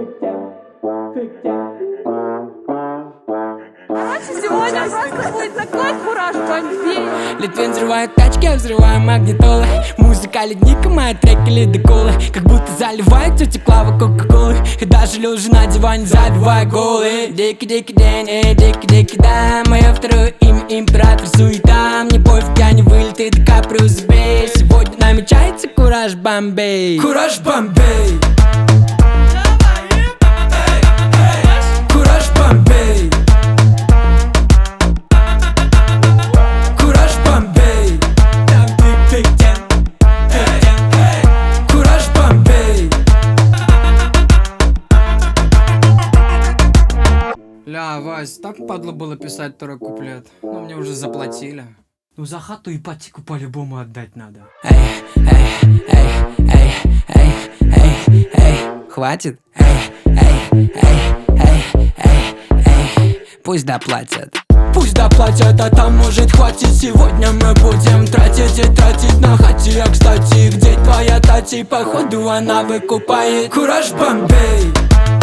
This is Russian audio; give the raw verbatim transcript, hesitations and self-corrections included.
Короче, сегодня просто будет такой кураж, бомбей. Литвин взрывает тачки, я взрываю магнитолы. Музыка ледника, мои треки ледоколы. Как будто заливает тетя Клава кока-колы. И даже лежа на диване забивая голы. Дикий-дикий день, эй, дикий-дикий да. Мое второе имя император суета. Мне пофиг, я не вылитый Ди Каприо, забей. Сегодня намечается кураж Бомбей. Кураж Бомбей. Кураж Бомбей. Кураж Бомбей. Кураж Бомбей. Ля, Вась, так падло было писать второй куплет. Но мне уже заплатили. Ну за хату ипотеку по-любому отдать надо. Эй, эй, эй, эй, эй, эй, эй, хватит? Эй, эй, эй, эй, эй, эй, пусть доплатят. Пусть доплатят, а там может хватит. Сегодня мы будем тратить и тратить на хате. А кстати, где твоя тати? Походу она выкупает. Кураж Бомбей.